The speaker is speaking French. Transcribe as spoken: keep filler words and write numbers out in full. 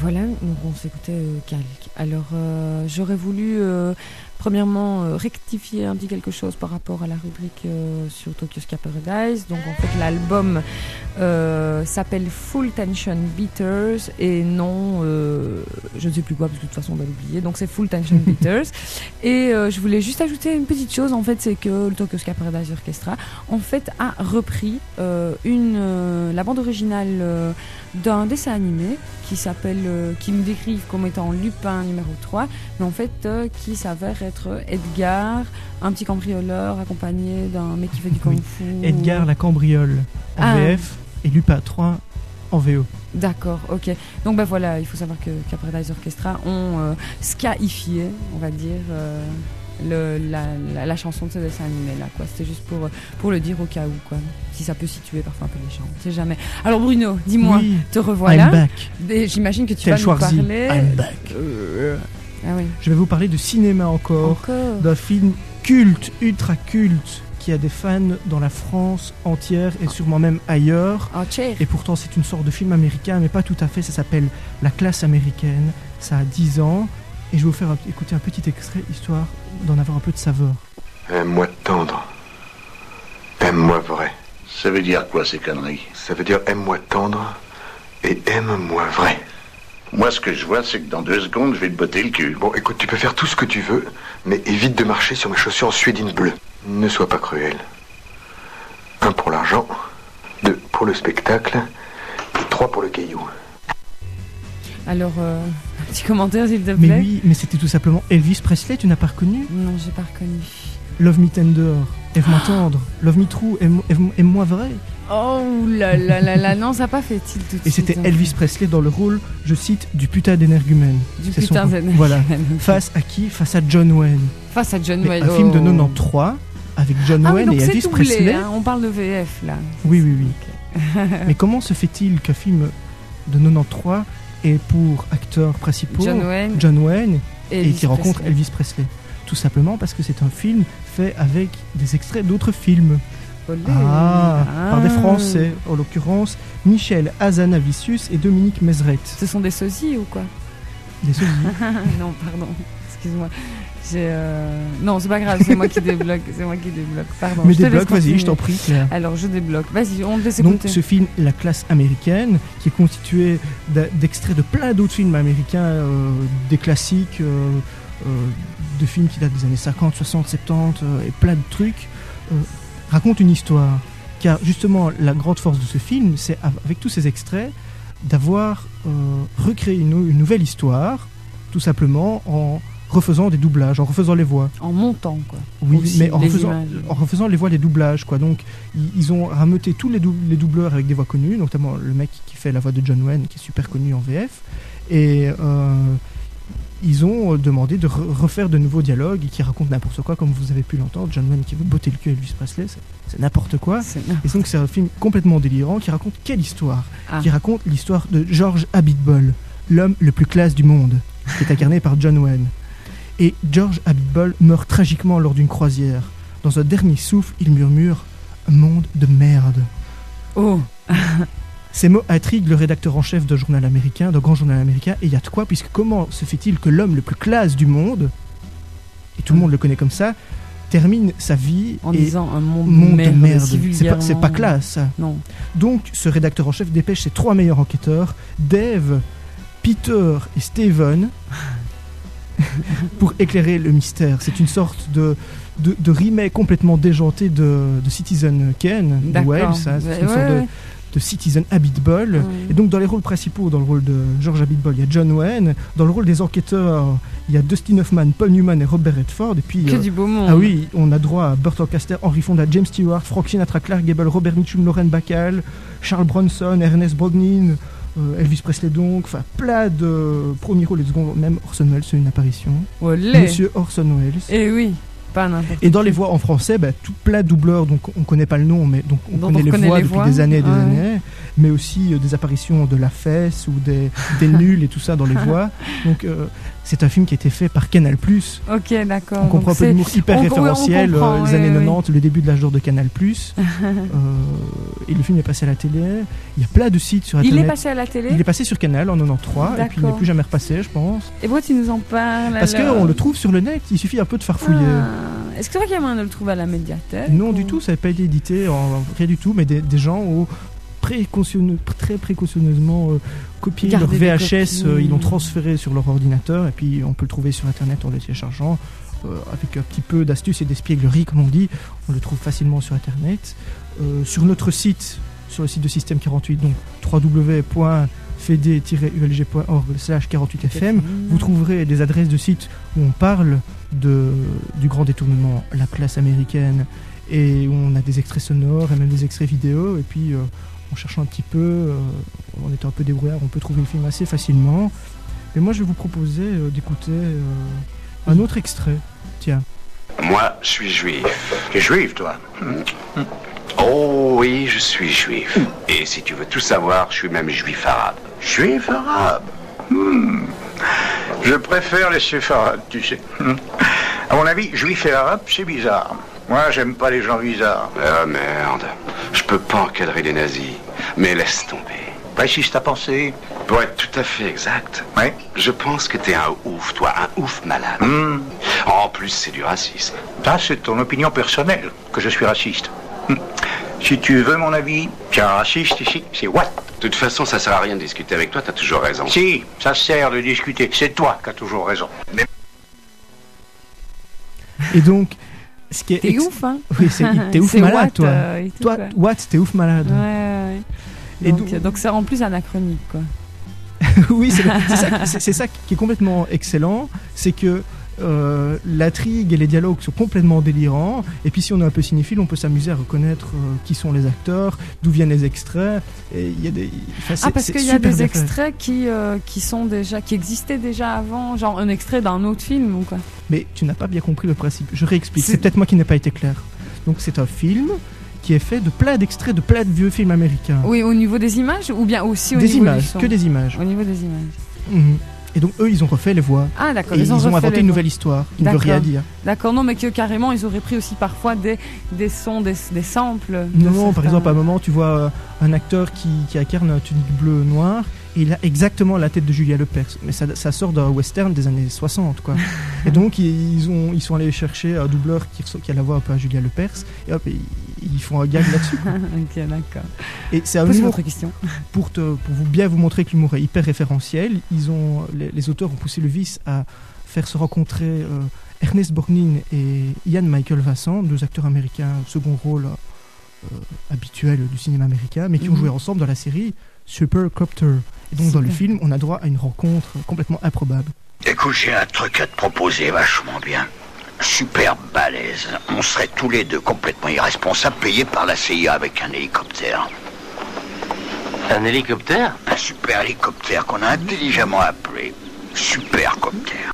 voilà, donc on s'écoutait euh, Calque. Alors, euh, j'aurais voulu, euh, premièrement, euh, rectifier un petit quelque chose par rapport à la rubrique euh, sur Tokyo Ska Paradise. Donc, en fait, l'album euh, s'appelle Full Tension Beaters et non, euh, je ne sais plus quoi, parce que de toute façon, on va l'oublier. Donc, c'est Full Tension Beaters. Et euh, je voulais juste ajouter une petite chose, en fait, c'est que le Tokyo Ska Paradise Orchestra, en fait, a repris euh, une, euh, la bande originale euh, d'un dessin animé qui s'appelle, euh, qui nous décrivent comme étant Lupin numéro trois, mais en fait euh, qui s'avère être Edgar, un petit cambrioleur accompagné d'un mec qui fait du oui. kung-fu. Edgar la cambriole en ah. V F et Lupin trois en V O. D'accord, ok. Donc ben voilà, il faut savoir que Paradise Orchestra ont euh, scaifié, on va dire, euh, le, la, la, la chanson de ce dessin animé là, quoi. C'était juste pour, pour le dire au cas où, quoi. Si ça peut situer parfois un peu les gens, on sait jamais. Alors Bruno, dis-moi, oui, te revoilà. I'm back. Et j'imagine que tu Tel vas nous Schwarzy, parler. I'm back. Euh... Ah oui. Je vais vous parler de cinéma encore, encore. d'un film culte, ultra culte, qui a des fans dans la France entière et sûrement même ailleurs. Entière. Et pourtant c'est une sorte de film américain, mais pas tout à fait. Ça s'appelle La Classe américaine. Ça a dix ans. Et je vais vous faire écouter un petit extrait, histoire d'en avoir un peu de saveur. Aime-moi tendre. Aime-moi vrai. Ça veut dire quoi ces conneries? Ça veut dire aime-moi tendre et aime-moi vrai. Moi ce que je vois c'est que dans deux secondes je vais te botter le cul. Bon écoute, tu peux faire tout ce que tu veux, mais évite de marcher sur mes chaussures en suédine bleue. Ne sois pas cruel. Un pour l'argent, deux pour le spectacle, et trois pour le caillou. Alors, euh, un petit commentaire s'il te plaît. Mais oui, mais c'était tout simplement Elvis Presley, tu n'as pas reconnu? Non, j'ai pas reconnu. Love Me Tender, aime-moi tendre, Love Me True, aime- aime- aime-moi vrai. Oh là là là là, non, ça n'a pas fait tilt tout de Et suite. c'était Elvis Presley dans le rôle, je cite, du putain d'énergumène. Du C'est putain son- d'énergumène. Voilà. Face à qui? Face à John Wayne. Face à John Mais Wayne. un film de Oh. quatre-vingt-treize avec John Ah oui, Wayne donc et c'est Elvis doublé, Presley. hein, on parle de V F là. Oui, oui, oui. Mais comment se fait-il qu'un film de quatre-vingt-treize ait pour acteurs principaux John Wayne, John Wayne et, Elvis qui rencontre Presley. Elvis Presley? Tout simplement parce que c'est un film fait avec des extraits d'autres films. Olé. Ah, Ah. par des Français, en l'occurrence Michel Hazanavicius et Dominique Mézeret. Ce sont des sosies ou quoi? Des sosies. Non, pardon, excuse-moi. J'ai euh... Non, c'est pas grave, c'est moi qui débloque, c'est moi qui débloque. Pardon. Mais je te laisse débloque, vas-y, continuer. je t'en prie, Claire. Alors, je débloque. Vas-y, on te laisse Donc écouter. ce film, La Classe américaine, qui est constitué d'a- d'extraits de plein d'autres films américains, euh, des classiques, euh, euh, de films qui datent des années cinquante, soixante, soixante-dix, euh, et plein de trucs, euh, raconte une histoire. Car justement, la grande force de ce film, c'est avec tous ces extraits, d'avoir euh, recréé une, une nouvelle histoire, tout simplement en refaisant des doublages, en refaisant les voix. En montant, quoi. Oui, Aussi, mais en les refaisant, images. en refaisant les voix, les doublages, quoi. Donc, ils, ils ont rameuté tous les, dou- les doubleurs avec des voix connues, notamment le mec qui fait la voix de John Wayne, qui est super connu en V F. Et euh, ils ont demandé de re- refaire de nouveaux dialogues qui racontent n'importe quoi, comme vous avez pu l'entendre. John Wayne qui veut botter le cul à Elvis Presley, c'est, c'est n'importe quoi. C'est... Et donc, c'est un film complètement délirant qui raconte quelle histoire? Ah. Qui raconte l'histoire de George Abitbol, l'homme le plus classe du monde, qui est incarné par John Wayne. Et George Abitbol meurt tragiquement lors d'une croisière. Dans un dernier souffle, il murmure « Un monde de merde ». Oh. Ces mots intriguent le rédacteur en chef d'un journal américain, d'un grand journal américain, et il y a de quoi, puisque comment se fait-il que l'homme le plus classe du monde, et tout le monde le connaît comme ça, termine sa vie En et disant un monde, monde de merde, de merde. si C'est pas, c'est pas vulgairement. classe, ça. Non. Donc, ce rédacteur en chef dépêche ses trois meilleurs enquêteurs, Dave, Peter et Steven, pour éclairer le mystère. C'est une sorte de, de, de remake complètement déjanté de, de Citizen Kane, de D'accord. Wales. Hein. C'est Ouais, une sorte ouais, de, ouais. de Citizen Abitbol. Ouais. Et donc, dans les rôles principaux, dans le rôle de George Abitbol, il y a John Wayne. Dans le rôle des enquêteurs, il y a Dustin Hoffman, Paul Newman et Robert Redford. Et puis, Que euh, du beau monde. ah oui, on a droit à Burt Lancaster, Henry Fonda, James Stewart, Frank Sinatra, Clark Gable, Robert Mitchum, Lauren Bacall, Charles Bronson, Ernest Borgnine, euh, Elvis Presley donc, enfin plein de premiers rôles et de second, même Orson Welles fait une apparition. Olé. Monsieur Orson Welles. Eh oui, pas n'importe Et dans qui. les voix en français, bah, tout plein de doubleurs, donc on connaît pas le nom, mais donc on Dont connaît on les reconnaît voix les depuis voix. des années et des Ouais. années. mais aussi euh, des apparitions de la fesse ou des, des nuls et tout ça dans les voix. Donc euh, c'est un film qui a été fait par Canal+. Ok, d'accord. On comprend un peu l'humour hyper on, référentiel, oui, comprend, euh, les oui, années oui. quatre-vingt-dix, le début de l'âge d'or de Canal+. euh, et le film est passé à la télé. Il y a plein de sites sur Internet. Il est passé à la télé. Il est passé sur Canal en quatre-vingt-treize, et puis il n'est plus jamais repassé, je pense. Et pourquoi tu nous en parles? Parce alors qu'on le trouve sur le net, il suffit un peu de farfouiller. Ah. Est-ce que tu vois qu'il y a moyen de le trouver à la médiathèque? Non, ou... du tout, ça n'avait pas été édité, en, rien du tout, mais des, des gens ont précautionne, très précautionneusement euh, copié Gardez leur V H S, euh, ils l'ont copies. transféré sur leur ordinateur, et puis on peut le trouver sur Internet en le téléchargeant. Euh, avec un petit peu d'astuce et d'espièglerie, comme on dit, on le trouve facilement sur Internet. Euh, sur notre site, sur le site de Système quarante-huit, donc w w w point f e d tiret u l g point org slash quarante-huit f m, vous trouverez des adresses de sites où on parle de, du grand détournement, la classe américaine, et où on a des extraits sonores et même des extraits vidéo, et puis euh, en cherchant un petit peu, euh, en étant un peu débrouillard, on peut trouver le film assez facilement. Mais moi je vais vous proposer euh, d'écouter euh, un autre extrait. Tiens. Moi, je suis juif. Tu es juif, toi? Oh oui, je suis juif. Et si tu veux tout savoir, je suis même juif arabe. Juif arabe? Hmm. Je préfère les séfarades, tu sais. Hmm. À mon avis, juif et arabe, c'est bizarre. Moi, j'aime pas les gens bizarres. Ah merde, je peux pas encadrer les nazis. Mais laisse tomber. Précise ta pensée. Pour être tout à fait exact, Ouais. je pense que t'es un ouf, toi, un ouf malade. Hmm. En plus, c'est du racisme. Ça, c'est ton opinion personnelle, que je suis raciste. Hmm. Si tu veux mon avis, tiens, un raciste ici, c'est what? De toute façon, ça sert à rien de discuter avec toi, t'as toujours raison. Si, ça sert de discuter. C'est toi qui as toujours raison. Mais... Et donc, ce qui est T'es ex- ouf, hein? Oui, c'est, t'es ouf C'est malade, Watt, toi. euh, et tout, Toi, quoi. Watt, t'es ouf malade. Ouais, ouais. Et Donc, d'où- donc c'est en plus anachronique, quoi. Oui, c'est, c'est, ça, c'est, c'est ça qui est complètement excellent, c'est que euh, l'intrigue et les dialogues sont complètement délirants, et puis si on est un peu cinéphile, on peut s'amuser à reconnaître euh, qui sont les acteurs, d'où viennent les extraits, et il y a des... enfin, c'est, Ah, parce c'est qu'il y a super des bien fait. extraits qui, euh, qui sont déjà, qui existaient déjà avant, genre un extrait d'un autre film ou quoi. Mais tu n'as pas bien compris le principe, je réexplique, c'est, C'est- peut-être moi qui n'ai pas été clair. Donc c'est un film qui est fait de plein d'extraits de plein de vieux films américains. Oui, au niveau des images ou bien aussi au Des niveau images, du son. que des images. Au niveau des images. Mhm. Et donc eux, ils ont refait les voix. Ah, d'accord. Et ils ont, refait inventé les une voix. nouvelle histoire qui ne veut D'accord. rien dire. D'accord, non, mais que carrément, ils auraient pris aussi parfois des, des sons, des, des samples. de Non, non, par certains- exemple, à un moment, tu vois euh, un acteur qui, qui incarne un tunique bleu-noir et il a exactement la tête de Julia Lepers. Mais ça, ça sort d'un western des années soixante, quoi. Et donc, ils, ont, ils sont allés chercher un doubleur qui, reço- qui a la voix un peu à Julia Lepers et hop, ils, ils font un gag là-dessus, quoi. Ok, d'accord. Et c'est un Pose humour, votre question. pour, te, pour vous bien vous montrer que l'humour est hyper référentiel. Ils ont, les, les auteurs ont poussé le vice à faire se rencontrer euh, Ernest Borgnine et Ian Michael Vincent, deux acteurs américains au second rôle euh, habituel du cinéma américain, mais qui ont Mhm. joué ensemble dans la série Supercopter. Et donc dans le Super. film, on a droit à une rencontre complètement improbable. Écoute, j'ai un truc à te proposer vachement bien. Super balèze. On serait tous les deux complètement irresponsables, payés par la C I A avec un hélicoptère. Un hélicoptère? Un super hélicoptère qu'on a intelligemment appelé Supercopter.